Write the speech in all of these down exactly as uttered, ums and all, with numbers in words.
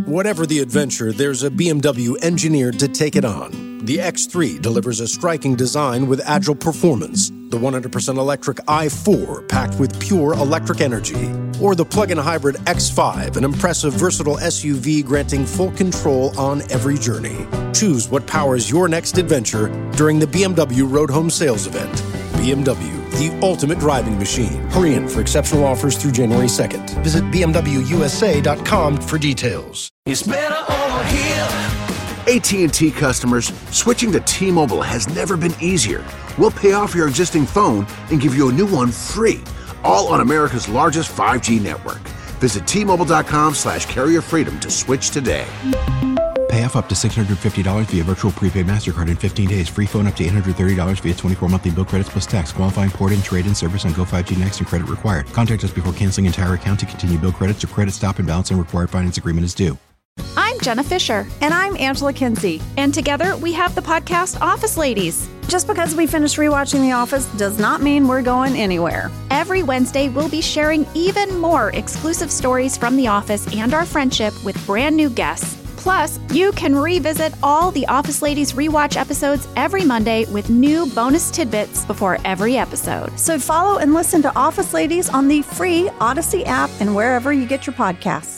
Whatever the adventure, there's a B M W engineered to take it on. The X three delivers a striking design with agile performance. The one hundred percent electric i four, packed with pure electric energy. Or the plug-in hybrid X five, an impressive, versatile S U V granting full control on every journey. Choose what powers your next adventure during the B M W Road Home Sales Event. B M W, the ultimate driving machine. Hurry in for exceptional offers through January second. Visit B M W U S A dot com for details. It's better over here. A T and T customers, switching to T-Mobile has never been easier. We'll pay off your existing phone and give you a new one free, all on America's largest five G network. Visit T-Mobile.com slash carrier freedom to switch today. Pay off up to six hundred fifty dollars via virtual prepaid MasterCard in fifteen days. Free phone up to eight hundred thirty dollars via twenty-four monthly bill credits plus tax. Qualifying port-in, trade-in service on Go five G Next and credit required. Contact us before canceling entire account to continue bill credits or credit stop and balance and required finance agreement is due. I'm Jenna Fisher. And I'm Angela Kinsey. And together we have the podcast Office Ladies. Just because we finished rewatching The Office does not mean we're going anywhere. Every Wednesday, we'll be sharing even more exclusive stories from The Office and our friendship with brand new guests. Plus, you can revisit all the Office Ladies rewatch episodes every Monday with new bonus tidbits before every episode. So follow and listen to Office Ladies on the free Odyssey app and wherever you get your podcasts.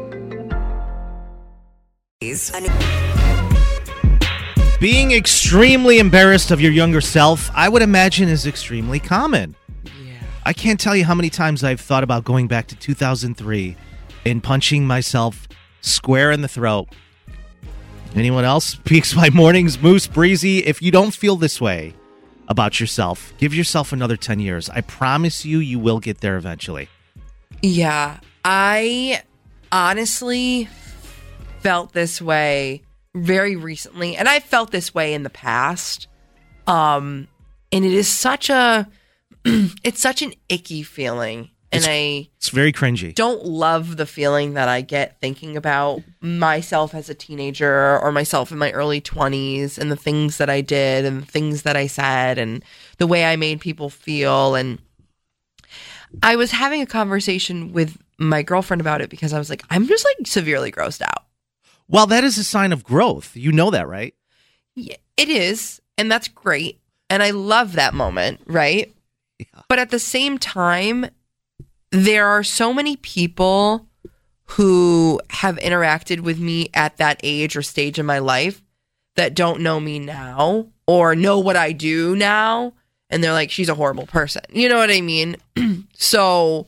Being extremely embarrassed of your younger self, I would imagine, is extremely common. Yeah. I can't tell you how many times I've thought about going back to two thousand three and punching myself square in the throat. Anyone else? Peaks My Mornings, Moose, Breezy. If you don't feel this way about yourself, give yourself another ten years. I promise you, you will get there eventually. Yeah, I honestly felt this way very recently, and I've felt this way in the past. Um, and it is such a, it's such an icky feeling. And it's, I it's very cringy. Don't love the feeling that I get thinking about myself as a teenager or myself in my early twenties and the things that I did and the things that I said and the way I made people feel. And I was having a conversation with my girlfriend about it because I was like, I'm just like severely grossed out. Well, that is a sign of growth. You know that, right? Yeah, it is. And that's great. And I love that moment, right? Yeah. But at the same time, there are so many people who have interacted with me at that age or stage in my life that don't know me now or know what I do now. And they're like, she's a horrible person. You know what I mean? So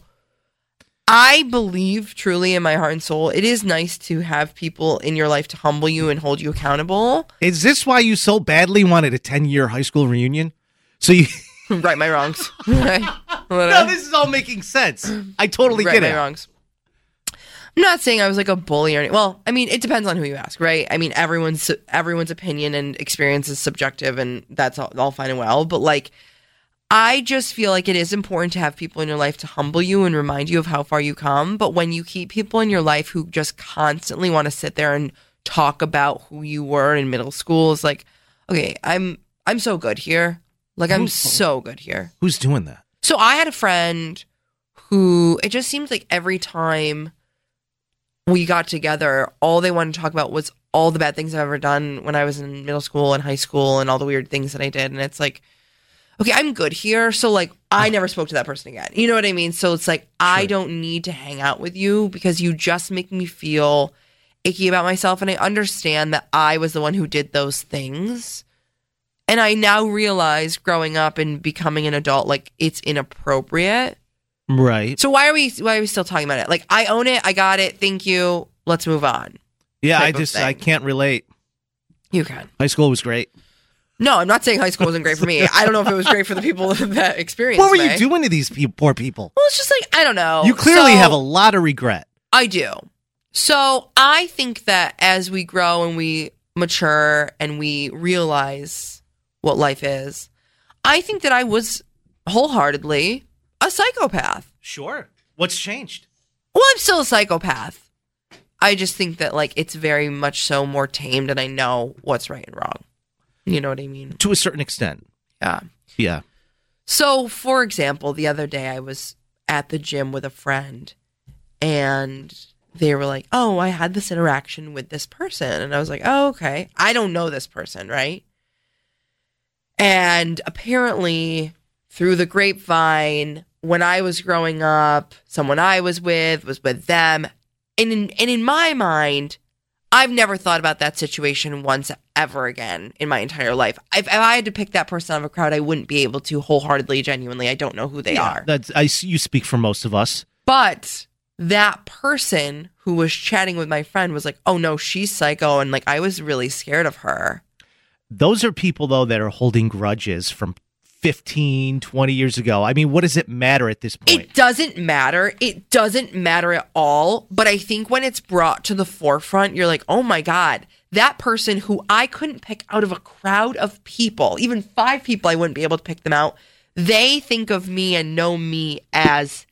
I believe truly in my heart and soul, it is nice to have people in your life to humble you and hold you accountable. Is this why you so badly wanted a ten-year high school reunion? So you... Right my wrongs. Right. No, this is all making sense. I totally right get my it. wrongs. I'm not saying I was like a bully or anything. Well, I mean, it depends on who you ask, right? I mean, everyone's everyone's opinion and experience is subjective, and that's all, all fine and well. But like, I just feel like it is important to have people in your life to humble you and remind you of how far you come. But when you keep people in your life who just constantly want to sit there and talk about who you were in middle school, it's like, okay, I'm I'm so good here. Like, I'm so good here. Who's doing that? So I had a friend who, it just seems like every time we got together, all they wanted to talk about was all the bad things I've ever done when I was in middle school and high school and all the weird things that I did. And it's like, okay, I'm good here. So like, I never spoke to that person again. You know what I mean? So it's like, sure. I don't need to hang out with you because you just make me feel icky about myself. And I understand that I was the one who did those things. And I now realize growing up and becoming an adult, like, it's inappropriate. Right. So why are we why are we still talking about it? Like, I own it. I got it. Thank you. Let's move on. Yeah, I just, I can't relate. You can. High school was great. No, I'm not saying high school wasn't great for me. I don't know if it was great for the people that experienced it. What were me. you doing to these pe- poor people? Well, it's just like, I don't know. You clearly so, have a lot of regret. I do. So I think that as we grow and we mature and we realize what life is, I think that I was wholeheartedly a psychopath. Sure. What's changed? Well, I'm still a psychopath. I just think that, like, it's very much so more tamed and I know what's right and wrong. You know what I mean? To a certain extent. Yeah. Yeah. So, for example, the other day I was at the gym with a friend and they were like, oh, I had this interaction with this person. And I was like, oh, okay. I don't know this person, right? And apparently, through the grapevine, when I was growing up, someone I was with was with them. And in, and in my mind, I've never thought about that situation once ever again in my entire life. If, if I had to pick that person out of a crowd, I wouldn't be able to wholeheartedly, genuinely. I don't know who they yeah, are. That's I. You speak for most of us. But that person who was chatting with my friend was like, oh no, she's psycho. And like, I was really scared of her. Those are people, though, that are holding grudges from fifteen, twenty years ago. I mean, what does it matter at this point? It doesn't matter. It doesn't matter at all. But I think when it's brought to the forefront, you're like, oh my God, that person who I couldn't pick out of a crowd of people, even five people, I wouldn't be able to pick them out. They think of me and know me as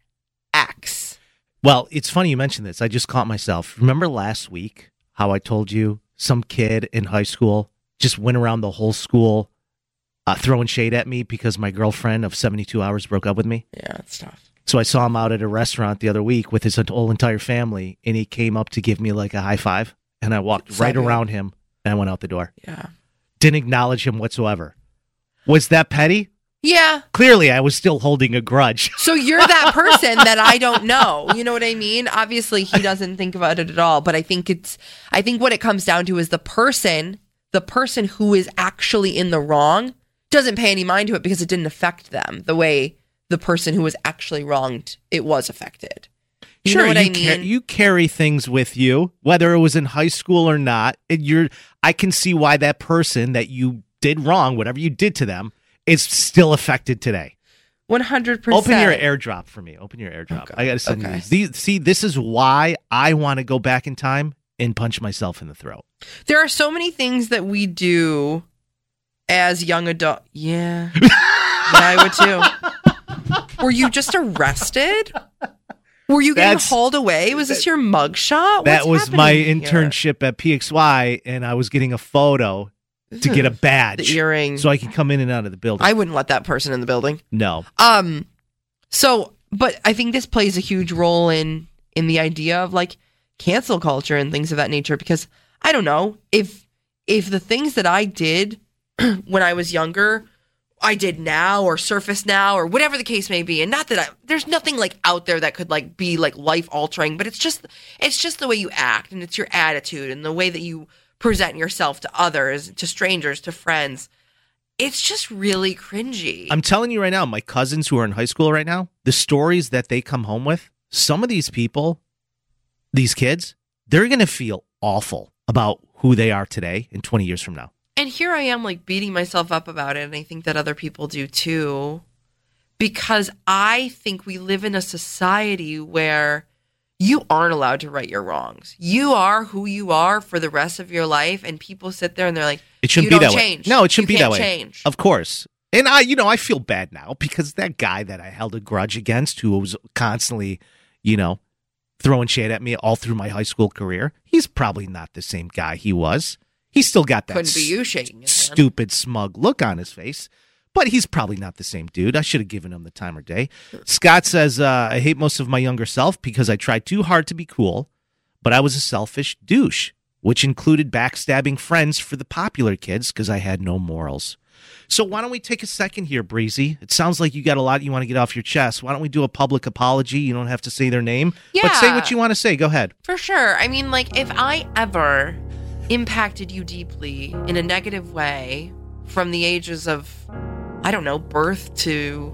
X. Well, it's funny you mentioned this. I just caught myself. Remember last week how I told you some kid in high school just went around the whole school uh, throwing shade at me because my girlfriend of seventy-two hours broke up with me? Yeah, it's tough. So I saw him out at a restaurant the other week with his whole entire family, and he came up to give me like a high five, and I walked It's right not good. around him, and I went out the door. Yeah. Didn't acknowledge him whatsoever. Was that petty? Yeah. Clearly, I was still holding a grudge. So you're that person that I don't know. You know what I mean? Obviously, he doesn't think about it at all. But I think it's, I think what it comes down to is the person, the person who is actually in the wrong doesn't pay any mind to it because it didn't affect them the way the person who was actually wronged, it was affected. You sure, know what you I mean? ca- you carry things with you, whether it was in high school or not. And you're, I can see why that person that you did wrong, whatever you did to them, is still affected today. one hundred percent. Open your airdrop for me. Open your airdrop. Okay. I got to send Okay. you these. these. See, this is why I want to go back in time and punch myself in the throat. There are so many things that we do as young adult. Yeah. Yeah, I would too. Were you just arrested? Were you getting That's- hauled away? Was this your mugshot? That What's was my happening here? internship at P X Y, and I was getting a photo to get a badge The earring. so I can come in and out of the building. I wouldn't let that person in the building. no. Um, so, but I think this plays a huge role in in the idea of like cancel culture and things of that nature. Because I don't know if if the things that I did when I was younger, I did now or surface now or whatever the case may be, and not that I, there's nothing like out there that could like be like life altering, but it's just it's just the way you act and it's your attitude and the way that you present yourself to others, to strangers, to friends. It's just really cringy. I'm telling you right now, my cousins who are in high school right now, the stories that they come home with, some of these people, these kids, they're going to feel awful about who they are today and twenty years from now. And here I am like beating myself up about it, and I think that other people do too, because I think we live in a society where you aren't allowed to right your wrongs. You are who you are for the rest of your life, and people sit there and they're like, It shouldn't you be don't that change. way. No, it shouldn't You be that can't way. change. Of course. And I, you know, I feel bad now because that guy that I held a grudge against who was constantly, you know, throwing shade at me all through my high school career, he's probably not the same guy he was. He's still got that Couldn't be you shaking his hand. stupid, smug look on his face, but he's probably not the same dude. I should have given him the time of day. Scott says, uh, I hate most of my younger self because I tried too hard to be cool, but I was a selfish douche, which included backstabbing friends for the popular kids because I had no morals. So why don't we take a second here, Breezy? It sounds like you got a lot you want to get off your chest. Why don't we do a public apology? You don't have to say their name, but say Yeah. what you want to say. Go ahead. For sure. I mean, like, if I ever impacted you deeply in a negative way from the ages of, I don't know, birth to,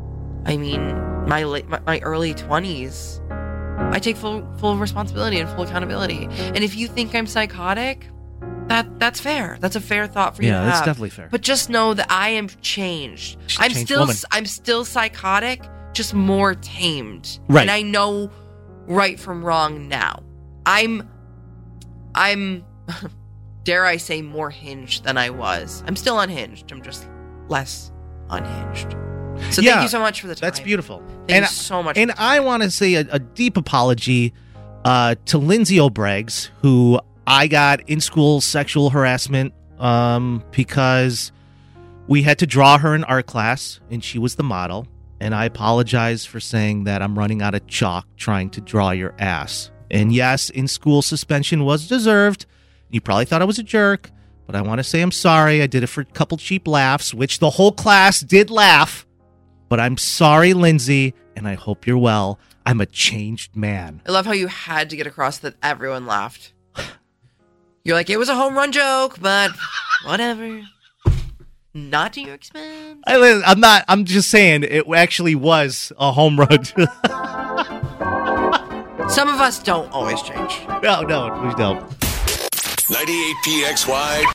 I mean, my late, my, my early twenties, I take full full responsibility and full accountability. And if you think I'm psychotic, that that's fair. That's a fair thought for you Yeah, to that's have. definitely fair. But just know that I am changed. She's a I'm changed still woman. I'm still psychotic, just more tamed. Right. And I know right from wrong now. I'm I'm dare I say more hinged than I was. I'm still unhinged. I'm just less unhinged. So Yeah, thank you so much for the time. That's beautiful. Thank and you so much. And I want to say a, a deep apology uh, to Lindsay O'Braggs, who I got in school sexual harassment um, because we had to draw her in art class, and she was the model. And I apologize for saying that I'm running out of chalk trying to draw your ass. And yes, in school suspension was deserved. You probably thought I was a jerk, but I want to say I'm sorry. I did it for a couple cheap laughs, which the whole class did laugh. But I'm sorry, Lindsay, and I hope you're well. I'm a changed man. I love how you had to get across that everyone laughed. You're like, it was a home run joke, but whatever. Not to your expense. I, I'm not, I'm just saying it actually was a home run. Some of us don't always change. No, no, we don't. ninety-eight P X Y